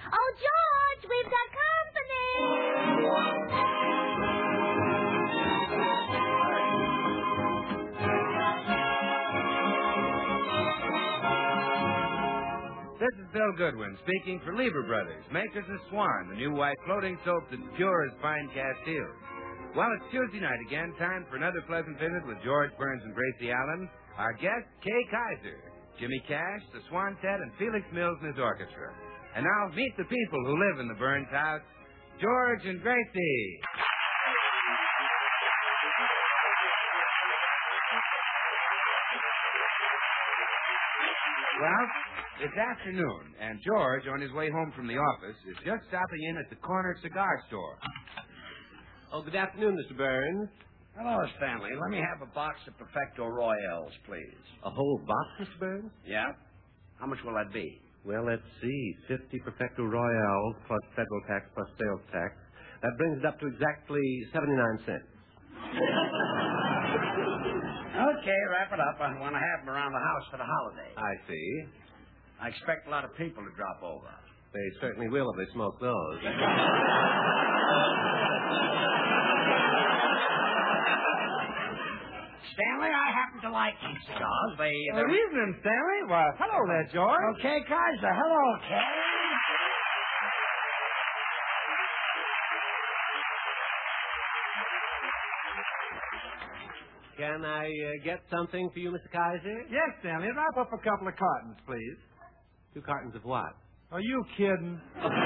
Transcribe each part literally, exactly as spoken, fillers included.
Oh, George, we've got company. This is Bill Goodwin speaking for Lieber Brothers, makers of Swan, the new white floating soap that's pure as fine Castile. Well, it's Tuesday night again, time for another pleasant visit with George Burns and Gracie Allen, our guest, Kay Kaiser, Jimmy Cash, the Swantet, and Felix Mills and his orchestra. And now, meet the people who live in the Burns house, George and Gracie. Well, it's afternoon, and George, on his way home from the office, is just stopping in at the corner cigar store. Oh, good afternoon, Mister Burns. Hello, Stanley. Let me have a box of Perfecto Royales, please. A whole box, Mister Burns? Yeah? How much will that be? Well, let's see. Fifty Perfecto Royales plus federal tax plus sales tax. That brings it up to exactly seventy-nine cents. Okay, wrap it up. I want to have them around the house for the holiday. I see. I expect a lot of people to drop over. They certainly will if they smoke those. Stanley, I happen to like these cigars. They... Good evening, Stanley. Well, hello there, George. Okay, Kaiser. Hello, Kay. Can I uh, get something for you, Mister Kaiser? Yes, Stanley. Wrap up a couple of cartons, please. Two cartons of what? Are you kidding?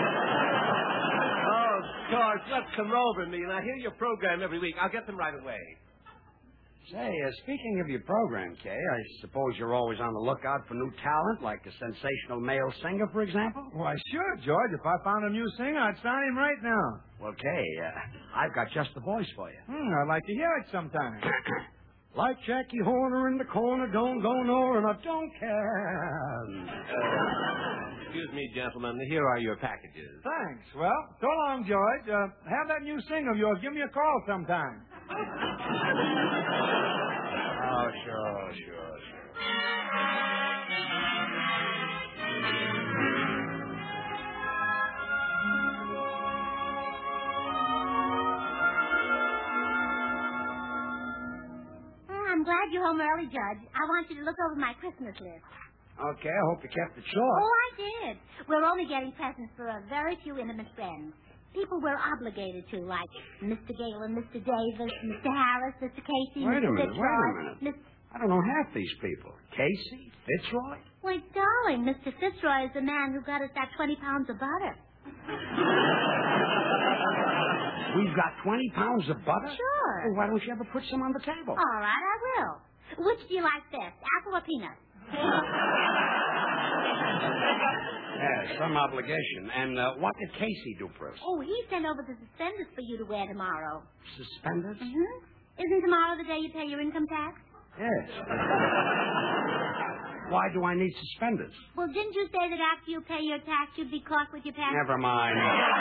Oh, George, let's come over me, and I hear your program every week. I'll get them right away. Say, uh, speaking of your program, Kay, I suppose you're always on the lookout for new talent, like a sensational male singer, for example? Why, sure, George. If I found a new singer, I'd sign him right now. Well, Kay, uh, I've got just the voice for you. Hmm, I'd like to hear it sometime. Like Jackie Horner in the corner, don't go nowhere, and I don't care. Uh, excuse me, gentlemen. Here are your packages. Thanks. Well, so long, George. Uh, have that new singer of yours. Give me a call sometime. Oh, sure, sure, sure. I'm glad you're home early, Judge. I want you to look over my Christmas list. Okay, I hope you kept it short. Oh, I did. We're only getting presents for a very few intimate friends. People we're obligated to, like Mister Galen, Mister Davis, Mister Harris, Mister Casey, Wait Mister a minute, Fitzroy. wait a minute. Miss... I don't know half these people. Casey? Fitzroy? Why, darling, Mister Fitzroy is the man who got us that twenty pounds of butter. We've got twenty pounds of butter? Sure. Well, why don't you ever put some on the table? All right, I will. Which do you like best, apple or peanut? Yeah, some obligation. And uh, what did Casey do for us? Oh, he sent over the suspenders for you to wear tomorrow. Suspenders? Mm-hmm. Isn't tomorrow the day you pay your income tax? Yes. Why do I need suspenders? Well, didn't you say that after you pay your tax, you'd be caught with your pants? Never mind.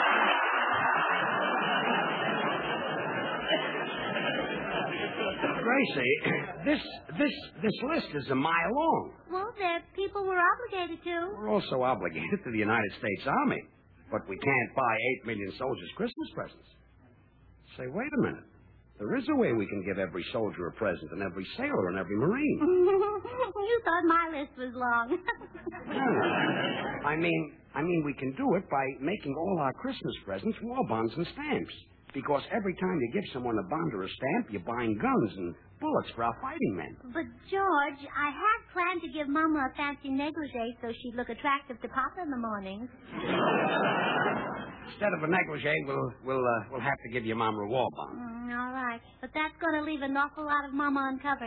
Gracie, this this this list is a mile long. Well, they're people we're obligated to. We're also obligated to the United States Army, but we can't buy eight million soldiers Christmas presents. Say, wait a minute. There is a way we can give every soldier a present, and every sailor and every Marine. You thought my list was long. No, I mean, I mean, we can do it by making all our Christmas presents war bonds and stamps. Because every time you give someone a bond or a stamp, you're buying guns and bullets for our fighting men. But, George, I had planned to give Mama a fancy negligee so she'd look attractive to Papa in the mornings. Instead of a negligee, we'll we'll uh, we'll have to give your Mama a war bond. Mm, all right. But that's going to leave an awful lot of Mama uncovered.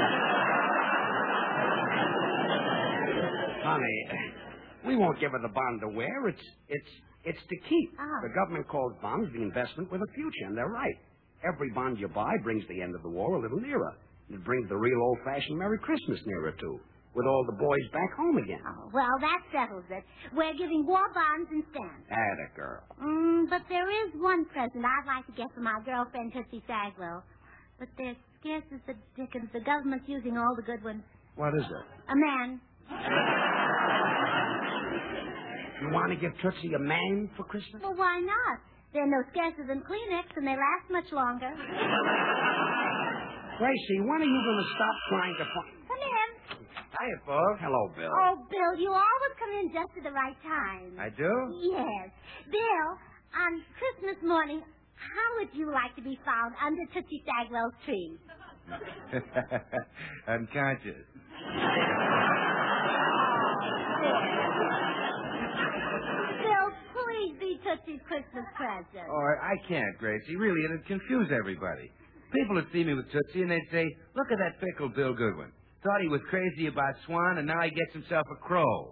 Honey, we won't give her the bond to wear. It's it's it's to keep. Oh. The government calls bonds the investment with a future, and they're right. Every bond you buy brings the end of the war a little nearer. It brings the real old-fashioned Merry Christmas nearer, too, with all the boys back home again. Oh, well, that settles it. We're giving war bonds and stamps. Atta girl. Mm, but there is one present I'd like to get for my girlfriend, Tootsie Sagwell. But they're scarce as the dickens. The government's using all the good ones. What is it? A man. You want to give Tootsie a man for Christmas? Well, why not? They're no scarcer than Kleenex, and they last much longer. Gracie, when are you going to stop trying to find... Come in. Hiya, folks. Hello, Bill. Oh, Bill, you always come in just at the right time. I do? Yes. Bill, on Christmas morning, how would you like to be found under Tootsie Stagwell's tree? Unconscious. Bill, please be Tootsie's Christmas present. Oh, I can't, Gracie. Really, it'd confuse everybody. People would see me with Tootsie and they'd say, look at that fickle Bill Goodwin. Thought he was crazy about Swan, and now he gets himself a crow.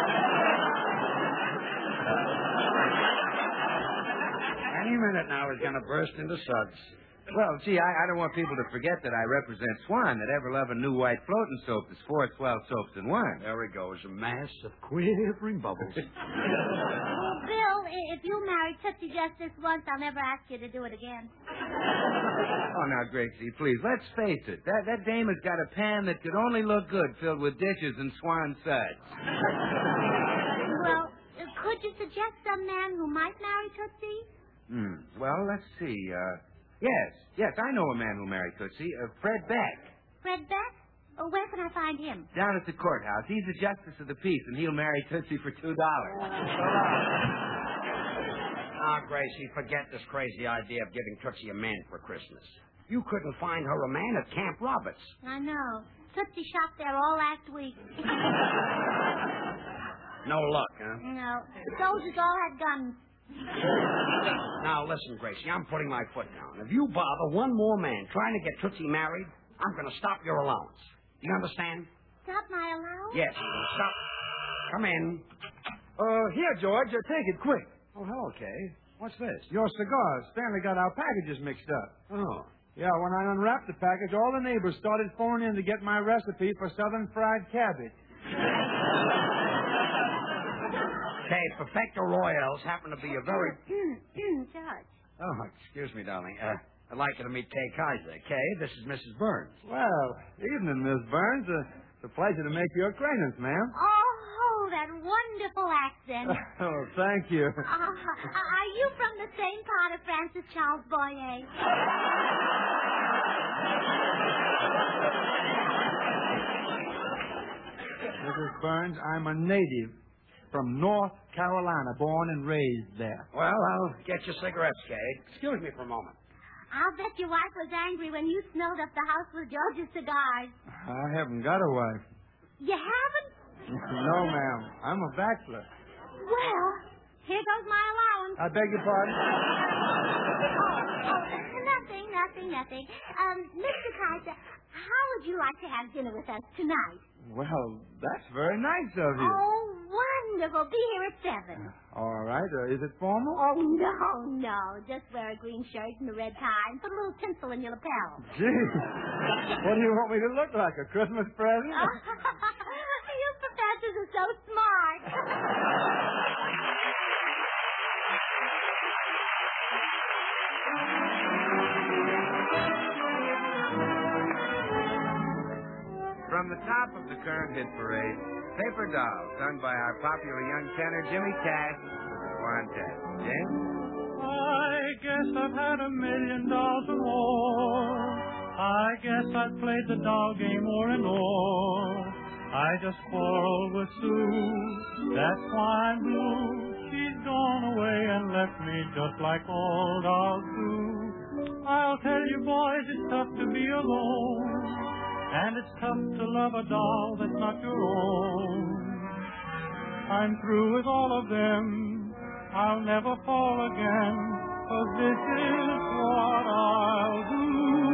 Any minute now he's going to burst into suds. Well, gee, I, I don't want people to forget that I represent Swan, that ever-loving new white floating soap that's four swell soaps in one. There he goes, a mass of quivering bubbles. Well, Bill, i- if you marry Tootsie just this once, I'll never ask you to do it again. Oh, now, Gracie, please, let's face it. That, that dame has got a pan that could only look good filled with dishes and Swan suds. Well, uh, could you suggest some man who might marry Tootsie? Hmm. Well, let's see. Uh, yes, yes, I know a man who married Tootsie, uh, Fred Beck. Fred Beck? Oh, where can I find him? Down at the courthouse. He's the justice of the peace, and he'll marry Tootsie for two dollars. Ah, Gracie, forget this crazy idea of giving Tootsie a man for Christmas. You couldn't find her a man at Camp Roberts. I know. Tootsie shopped there all last week. No luck, huh? No. The soldiers all had guns. Now, listen, Gracie, I'm putting my foot down. If you bother one more man trying to get Tootsie married, I'm going to stop your allowance. You understand? Stop my allowance? Yes, stop. Come in. Uh, here, George. Uh, take it quick. Oh, hello, Kay. What's this? Your cigars. Stanley got our packages mixed up. Oh. Yeah, when I unwrapped the package, all the neighbors started phoning in to get my recipe for southern fried cabbage. Kay, Perfecto Royals happen to be a very... George. Oh, excuse me, darling. Uh, I'd like you to meet Kay Kaiser. Kay, this is Missus Burns. Well, evening, Miss Burns. Uh, it's a pleasure to make your acquaintance, ma'am. Oh, that wonderful accent. Oh, thank you. Uh, are you from the same part of Francis Charles Boyer? Missus Burns, I'm a native from North Carolina, born and raised there. Well, I'll get you cigarettes, Kay. Excuse me for a moment. I'll bet your wife was angry when you snowed up the house with George's cigars. I haven't got a wife. You haven't? No, ma'am. I'm a bachelor. Well, here goes my allowance. I beg your pardon? Oh, nothing, nothing, nothing. Um, Mister Kaiser, how would you like to have dinner with us tonight? Well, that's very nice of you. Oh, wonderful. Be here at seven. All right. Uh, is it formal? Oh, no, no. Just wear a green shirt and a red tie and put a little tinsel in your lapel. Gee. What do you want me to look like, a Christmas present? You professors are so smart. From the top of the current hit parade, Paper Doll, sung by our popular young tenor Jimmy Cash, Swan Test. James? I guess I've had a million dolls or more. I guess I've played the doll game o'er and o'er. I just quarreled with Sue, that's why I'm blue. She's gone away and left me just like all dolls do. I'll tell you boys, it's tough to be alone. And it's tough to love a doll that's not your own. I'm through with all of them. I'll never fall again, 'cause this is what I'll do.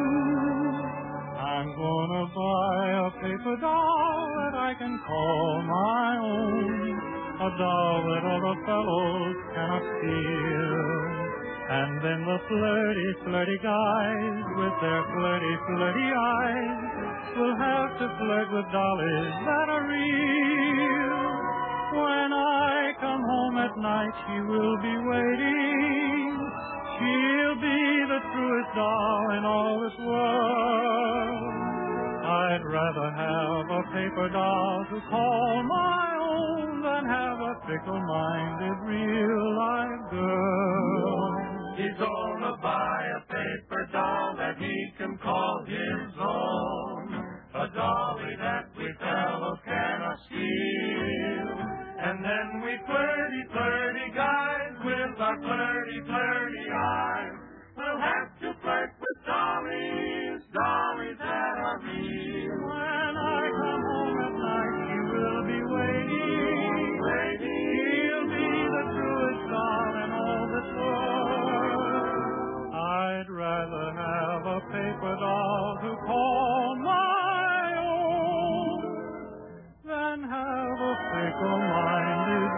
I'm gonna buy a paper doll that I can call my own. A doll that other fellows cannot steal. And then the flirty, flirty guys with their flirty, flirty eyes will have to flirt with dollies that are real. When I come home at night, she will be waiting. She'll be the truest doll in all this world. I'd rather have a paper doll to call my own than have a fickle-minded real-life girl. He's gonna buy a paper doll that he can call his own, a dolly that we fellows cannot steal. And then we flirty, flirty guys with our flirty, flirty eyes. We'll have to flirt with dollies, dollies that are real. When I come home at night, she will be waiting, waiting. He'll be the truest doll in all this world. I'd rather have a paper doll to call my own than have a fickle-minded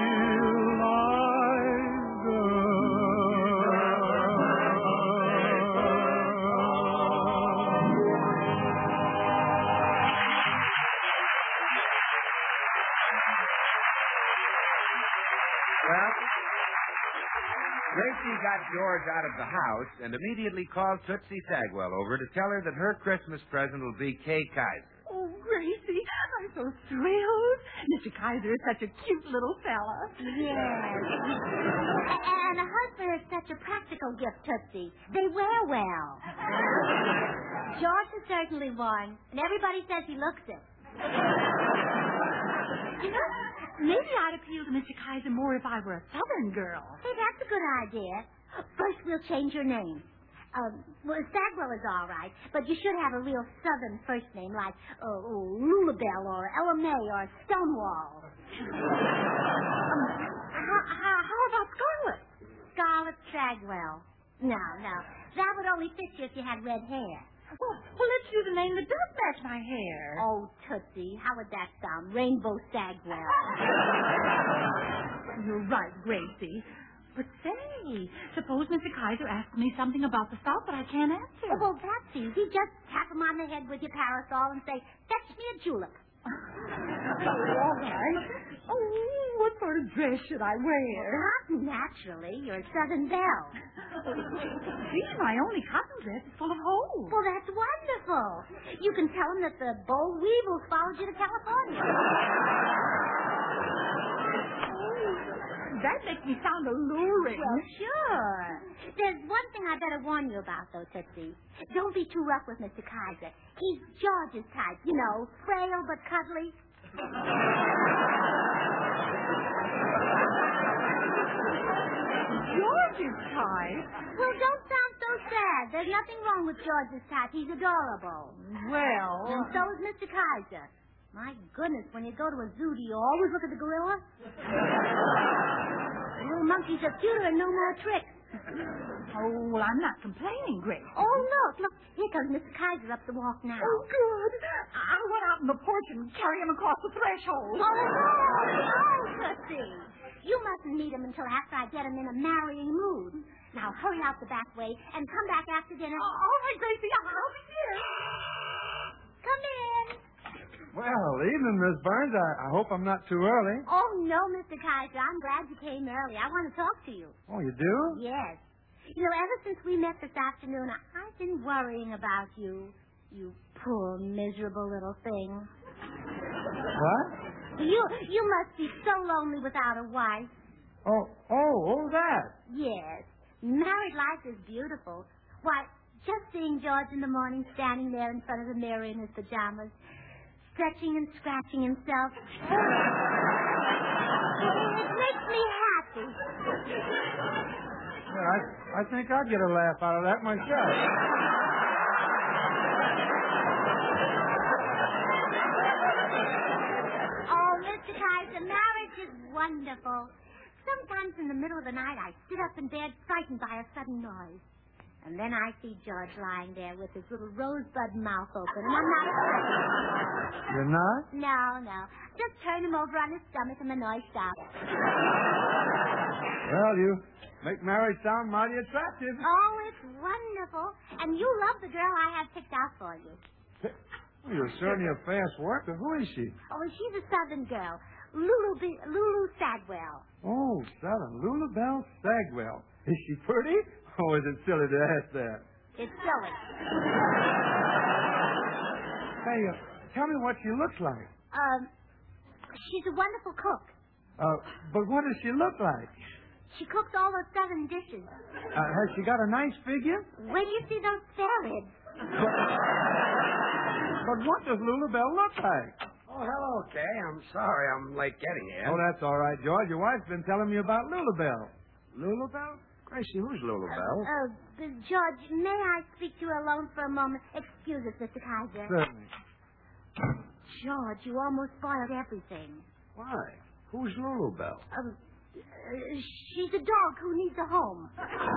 real-life girl. Well, Gracie got George out of the house and immediately called Tootsie Sagwell over to tell her that her Christmas present will be Kay Kaiser. Oh, Gracie, I'm so thrilled. Mister Kaiser is such a cute little fella. Yes. And a husband is such a practical gift, Tootsie. They wear well. George is certainly one, and everybody says he looks it. You know, maybe I'd appeal to Mister Kaiser more if I were a Southern girl. Hey, that's a good idea. First, we'll change your name. Um, well, Sagwell is all right, but you should have a real Southern first name like uh, oh, Lulabelle or Ella May or Stonewall. um, how, how, how about Scarlet? Scarlet Sagwell. No, no. That would only fit you if you had red hair. Well, well, let's use a name that does match my hair. Oh, Tootsie, how would that sound? Rainbow Sagwell. You're right, Gracie. But say, suppose Mister Kaiser asks me something about the South that I can't answer. Oh, well, that's easy. Just tap him on the head with your parasol and say, fetch me a julep. All right. Oh, what sort of dress should I wear? Well, naturally, you're a Southern belle. Gee, my only cotton dress is full of holes. Well, that's wonderful. You can tell him that the boll weevils followed you to California. That makes me sound alluring. Well, sure. There's one thing I better warn you about, though, Tootsie. Don't be too rough with Mister Kaiser. He's George's type, you know, frail but cuddly. George's type? Well, don't sound so sad. There's nothing wrong with George's type. He's adorable. Well... And so is Mister Kaiser. My goodness, when you go to a zoo, do you always look at the gorilla? The little monkeys are cuter and no more tricks. Oh, well, I'm not complaining, Grace. Oh, look, look. Here comes Mister Kaiser up the walk now. Oh, good. I went out on the porch and carry him across the threshold. Oh, no, no, Tootsie. You mustn't meet him until after I get him in a marrying mood. Now, hurry out the back way and come back after dinner. Oh, all right, Gracie, I'll be here. Come in. Well, evening, Miss Burns. I, I hope I'm not too early. Oh, no, Mister Kaiser. I'm glad you came early. I want to talk to you. Oh, you do? Yes. You know, ever since we met this afternoon, I- I've been worrying about you. You poor, miserable little thing. What? You you must be so lonely without a wife. Oh, oh, oh, that. Yes. Married life is beautiful. Why, just seeing George in the morning standing there in front of the mirror in his pajamas, stretching and scratching himself. It makes me happy. Yeah, I, I think I'd get a laugh out of that myself. Oh, Mister Kaiser, marriage is wonderful. Sometimes in the middle of the night, I sit up in bed frightened by a sudden noise. And then I see George lying there with his little rosebud mouth open, and I'm not afraid. You're not? No, no. Just turn him over on his stomach and the noise stops. Well, you make marriage sound mighty attractive. Oh, it's wonderful. And you love the girl I have picked out for you. Well, you're certainly a fast worker. Who is she? Oh, she's a Southern girl. Lulu, B- Lulu Sagwell. Oh, Southern. Lulabelle Sagwell. Is she pretty? Or is it silly to ask that? It's silly. Say, uh, tell me what she looks like. Um, she's a wonderful cook. Uh, but what does she look like? She cooks all those southern dishes. Uh, has she got a nice figure? Where do you see those spare ribs? But, but what does Lulabelle look like? Oh, hello, Kay. I'm sorry I'm late getting here. Oh, that's all right, George. Your wife's been telling me about Lulabelle. Lulabelle? Gracie, who's Lulabelle? Uh, uh, George, may I speak to you alone for a moment? Excuse us, Mister Kaiser. Certainly. George, you almost spoiled everything. Why? Who's Lulabelle? Um, uh, she's a dog who needs a home.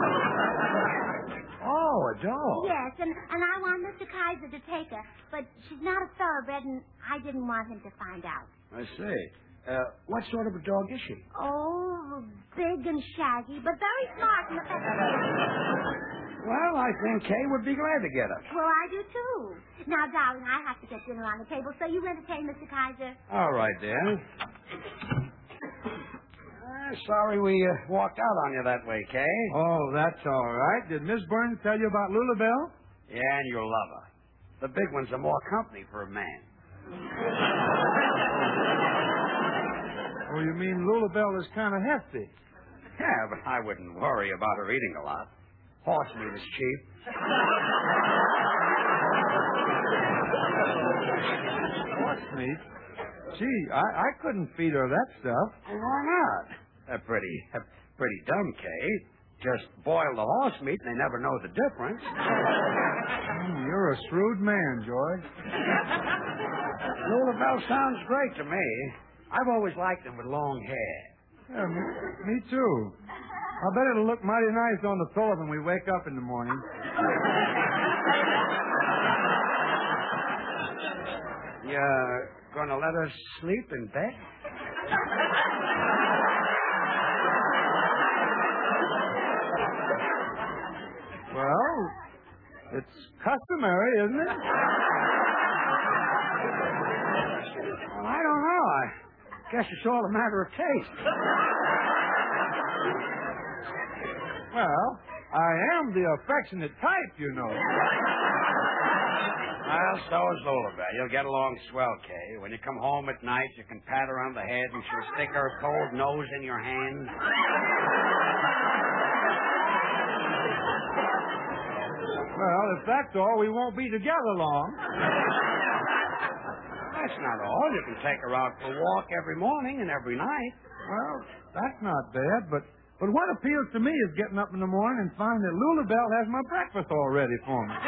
Oh, a dog. Yes, and, and I want Mister Kaiser to take her, but she's not a thoroughbred, and I didn't want him to find out. I see. Uh, what sort of a dog is she? Oh, big and shaggy, but very smart and affectionate. Well, I think Kay would be glad to get her. Well, I do, too. Now, darling, I have to get dinner on the table, so you entertain Mister Kaiser. All right, dear. Uh, sorry we uh, walked out on you that way, Kay. Oh, that's all right. Did Miss Burns tell you about Lulabelle? Yeah, and you'll love her. The big ones are more company for a man. Oh, you mean Lulabelle is kind of hefty? Yeah, but I wouldn't worry about her eating a lot. Horse meat is cheap. Horse meat? Gee, I, I couldn't feed her that stuff. Well, why not? They're pretty, uh, pretty dumb, Kay. Just boil the horse meat and they never know the difference. Mm, you're a shrewd man, George. Lulabelle sounds great to me. I've always liked them with long hair. Yeah, me, me too. I bet it'll look mighty nice on the pillow when we wake up in the morning. You're gonna let her sleep in bed? Well, it's customary, isn't it? Well, I don't know. I guess it's all a matter of taste. Well, I am the affectionate type, you know. Well, so is Lulabelle. You'll get along swell, Kay. When you come home at night, you can pat her on the head and she'll stick her cold nose in your hand. Well, if that's all, we won't be together long. That's not all. You can take her out for a walk every morning and every night. Well, that's not bad, but but what appeals to me is getting up in the morning and finding that Lulabelle has my breakfast all ready for me.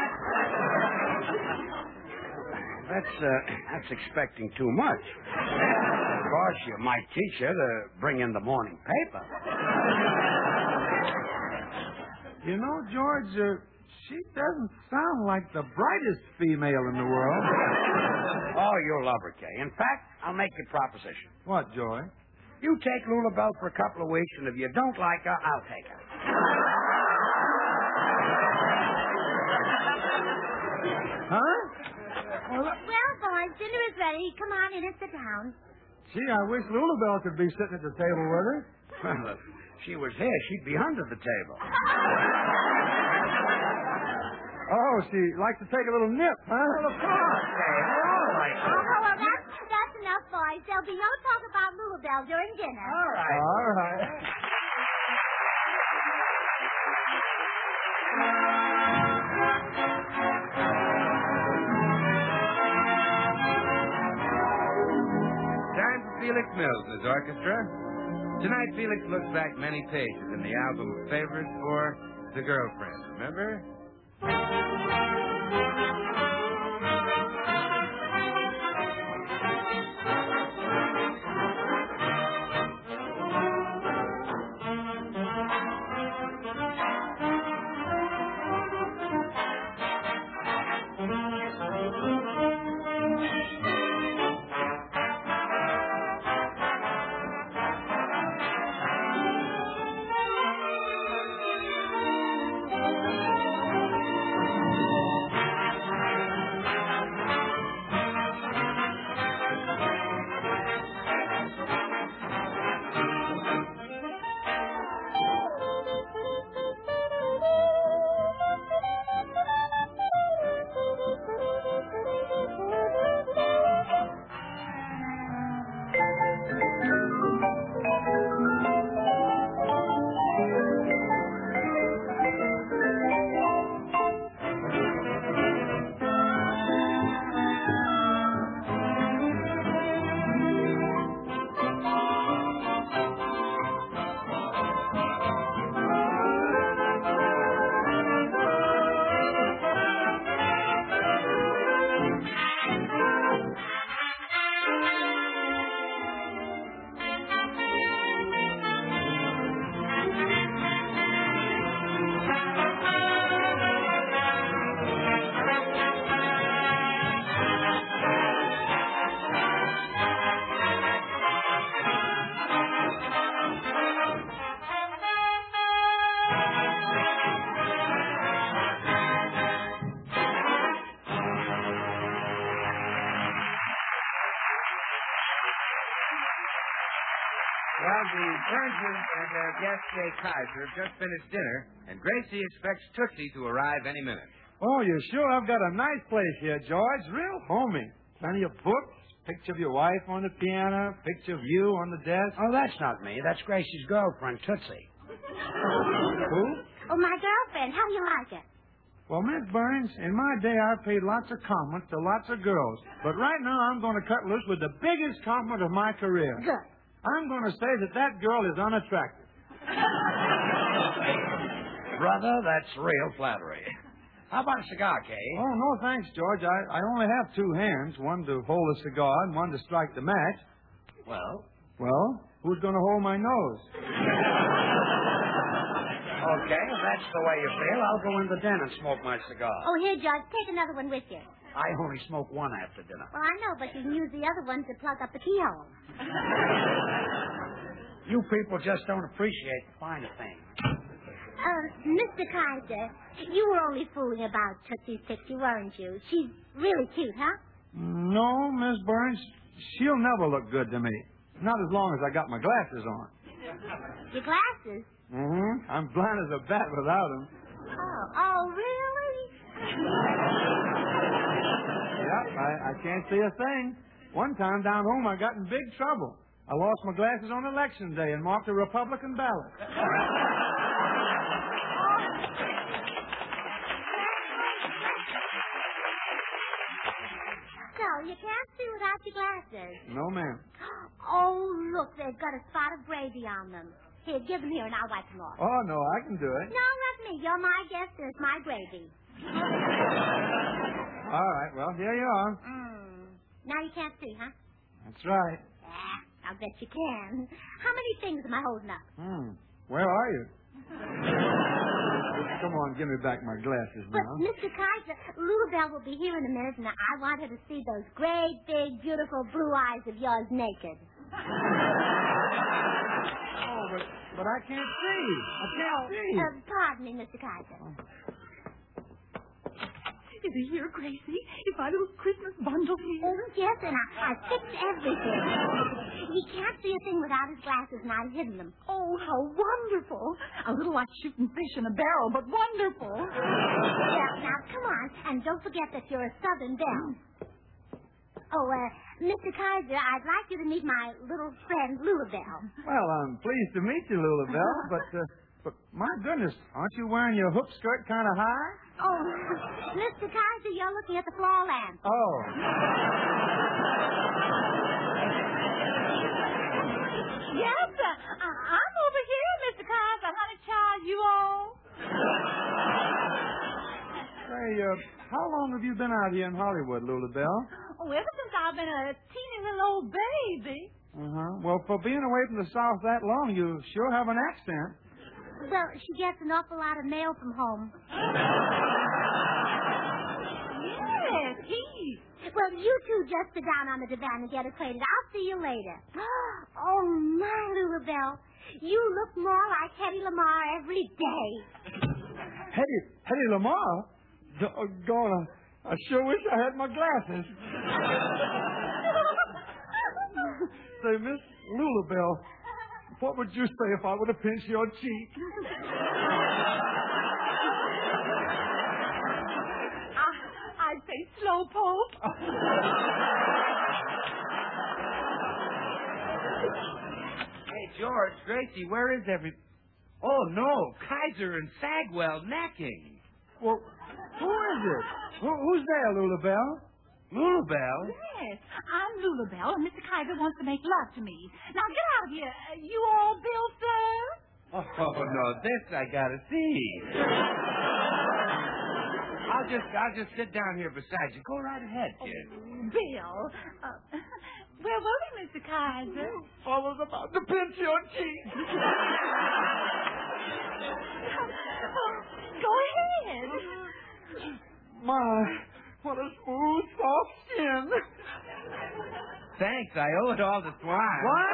That's uh, that's expecting too much. Of course, you might teach her to bring in the morning paper. You know, George, uh, she doesn't sound like the brightest female in the world. Oh, you'll love her, Kay. In fact, I'll make you a proposition. What, Joy? You take Lulabelle for a couple of weeks, and if you don't like her, I'll take her. Huh? Well, Well, boys, dinner is ready. Come on in and sit down. gee, I wish Lulabelle could be sitting at the table with her. Well, if she was here, she'd be under the table. Oh, she likes to take a little nip, huh? Well, of course, Kay. They're all right. Oh, well, that's, that's enough, boys. There'll be no talk about Lulabelle during dinner. All right. All right. Time for Felix Mills and his orchestra. Tonight, Felix looks back many pages in the album of favorites for The Girlfriend. Remember? Well, the Burnses and their guest, Jay Kaiser, have just finished dinner, and Gracie expects Tootsie to arrive any minute. Oh, you sure have got a nice place here, George. Real homey. Plenty of books, picture of your wife on the piano, picture of you on the desk. Oh, that's not me. That's Gracie's girlfriend, Tootsie. Who? Oh, my girlfriend. How do you like it? Well, Miss Burns, in my day, I paid lots of compliments to lots of girls. But right now, I'm going to cut loose with the biggest compliment of my career. Good. I'm going to say that that girl is unattractive. Brother, that's real flattery. How about a cigar, Kay? Oh, no, thanks, George. I, I only have two hands, one to hold a cigar and one to strike the match. Well? Well, who's going to hold my nose? Okay, if that's the way you feel, I'll go in the den and smoke my cigar. Oh, here, George. Take another one with you. I only smoke one after dinner. Well, I know, but you can use the other one to plug up the keyhole. You people just don't appreciate the finer things. Uh, Mister Kaiser, you were only fooling about Tootsie's picture, weren't you? She's really cute, huh? No, Miss Burns. She'll never look good to me. Not as long as I got my glasses on. Your glasses? Mm-hmm. I'm blind as a bat without them. Oh, oh, really? Yep, I, I can't see a thing. One time down home, I got in big trouble. I lost my glasses on election day and marked a Republican ballot. So, you can't see without your glasses. No, ma'am. Oh, look, they've got a spot of gravy on them. Here, give them here and I'll wipe them off. Oh, no, I can do it. No, not me. You're my guest and it's my gravy. All right, well, here you are. Mm. Now you can't see, huh? That's right. Yeah, I'll bet you can. How many things am I holding up? Hmm. Where are you? Come on, give me back my glasses But, now. Mister Kaiser, Lulabelle will be here in a minute, and I want her to see those great, big, beautiful blue eyes of yours naked. Oh, but, but I can't see. I can't see. Uh, pardon me, Mister Kaiser. Is he here, Gracie? Is my little Christmas bundle here? Oh, yes, and I, I fixed everything. He can't see a thing without his glasses, and I've hidden them. Oh, how wonderful. A little like shooting fish in a barrel, but wonderful. Well, now, come on, and don't forget that you're a Southern belle. Oh, uh, Mister Kaiser, I'd like you to meet my little friend, Lulabelle. Well, I'm pleased to meet you, Lulabelle, but, uh, but my goodness, aren't you wearing your hoop skirt kind of high? Oh, Mister Kaiser, you're looking at the floor lamp. Oh. Yes, sir. I- I'm over here, Mister Kaiser. Honey child, you all? Say, uh, how long have you been out here in Hollywood, Lulabelle? Oh, ever since I've been a teeny little old baby. Uh-huh. Well, for being away from the South that long, you sure have an accent. Well, she gets an awful lot of mail from home. Yes, he. Well, you two just sit down on the divan and get acquainted. I'll see you later. Oh, my, Lulabelle. You look more like Hedy Lamarr every day. Hedy, Hedy Lamarr? Doggone, I, I sure wish I had my glasses. Say, Miss Lulabelle, what would you say if I were to pinch your cheek? I, I'd say slowpoke. Hey, George, Gracie, where is every... Oh, no, Kaiser and Sagwell necking. Well, who is it? Who, who's there, Lulabelle? Lulabelle? Yes, I'm Lulabelle, and Mister Kaiser wants to make love to me. Now, get out of here. You all Bill, sir? Oh, no, this I gotta see. I'll just, I'll just sit down here beside you. Go right ahead, kid. Oh, Bill. Uh, where were we, Mister Kaiser? I was about to pinch your cheek. Go ahead. My, what a smooth, soft skin. Thanks, I owe it all to Swan. What?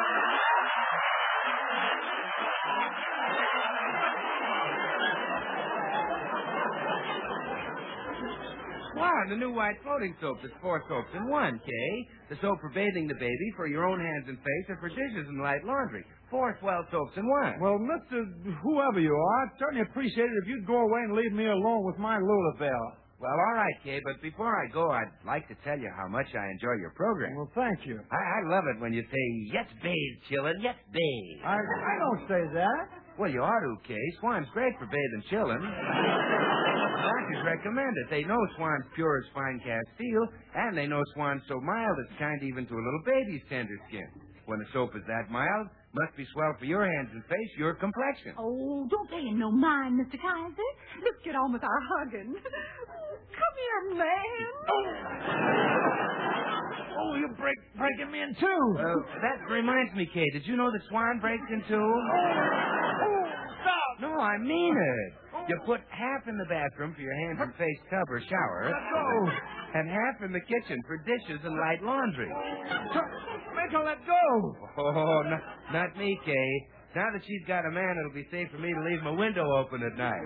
Swan, the new white floating soap. There's four soaps in one, Kay. The soap for bathing the baby, for your own hands and face, and for dishes and light laundry. Four swell soaps in one. Well, Mister Whoever you are, I'd certainly appreciate it if you'd go away and leave me alone with my Lulabelle. Well, all right, Kay, but before I go, I'd like to tell you how much I enjoy your program. Well, thank you. I, I love it when you say, yes, bathe, chillin', yes, bathe. I, I don't say that. Well, you ought to, Kay. Swan's great for bathing chillin'. Doctors recommend it. They know Swan's pure as fine cast steel, and they know Swan's so mild it's kind even to a little baby's tender skin. When the soap is that mild, must be swell for your hands and face, your complexion. Oh, don't pay him no mind, Mister Kaiser. Let's get on with our hugging. Come here, man. Oh, you're break, breaking me in two. Uh, that reminds me, Kay. Did you know that Swan breaks in two? Oh, stop. No, I mean it. You put half in the bathroom for your hands and face tub or shower, Let go. and half in the kitchen for dishes and light laundry. Make her let go. Oh, not, not me, Kay. Now that she's got a man, it'll be safe for me to leave my window open at night.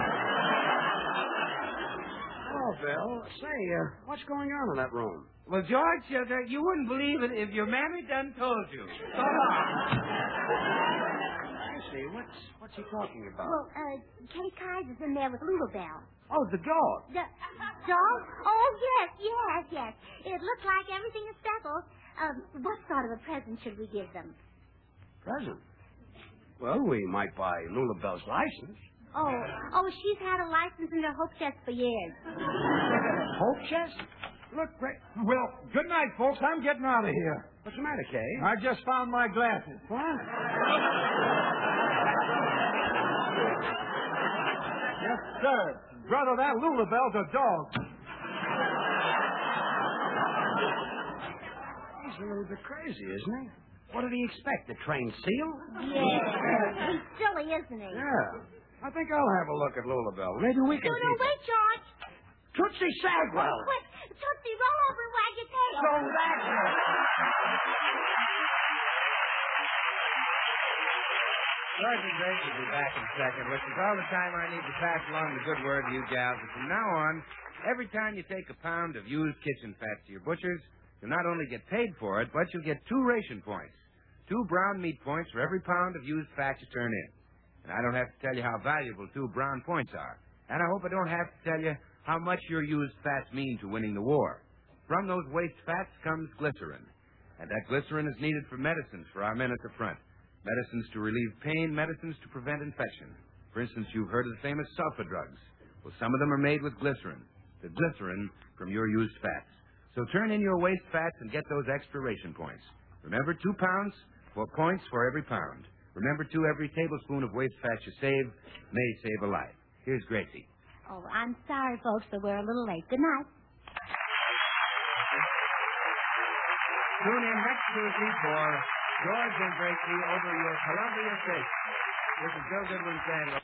Oh, Bill, say, uh, what's going on in that room? Well, George, uh, you wouldn't believe it if your mammy done told you. So long. I see. What's what's he talking about? Well, uh, Kay Kaiser's in there with Lulabelle. Oh, the dog. The dog? Oh, yes, yes, yes. It looks like everything is settled. Um, what sort of a present should we give them? Present? Well, we might buy Lulabelle's license. Oh, oh, she's had a license in the Hope Chest for years. Hope chest? Look, great. Well, good night, folks. I'm getting out of here. What's the matter, Kay? I just found my glasses. What? Yes, sir. Brother, that Lulabelle's a dog. He's a little bit crazy, isn't he? What did he expect, the trained seal? Yeah. He's silly, isn't he? Yeah. I think I'll have a look at Lulabelle. Maybe we can No, no, keep her. wait, George. Tootsie Sagwell. Quick, Tootsie, roll over and wag your tail. So that's it. George and Grace will be back in a second, which is all the time I need to pass along the good word to you gals. And from now on, every time you take a pound of used kitchen fat to your butcher's, you'll not only get paid for it, but you'll get two ration points. Two brown meat points for every pound of used fat you turn in. And I don't have to tell you how valuable two brown points are. And I hope I don't have to tell you how much your used fats mean to winning the war. From those waste fats comes glycerin. And that glycerin is needed for medicines for our men at the front. Medicines to relieve pain, medicines to prevent infection. For instance, you've heard of the famous sulfa drugs. Well, some of them are made with glycerin. The glycerin from your used fats. So turn in your waste fats and get those extra ration points. Remember, two pounds, four points for every pound. Remember, too, every tablespoon of waste fat you save may save a life. Here's Gracie. Oh, I'm sorry, folks, that we're a little late. Good night. Tune in next Tuesday for George and Gracie over your Columbia station. This is Bill Goodwin saying...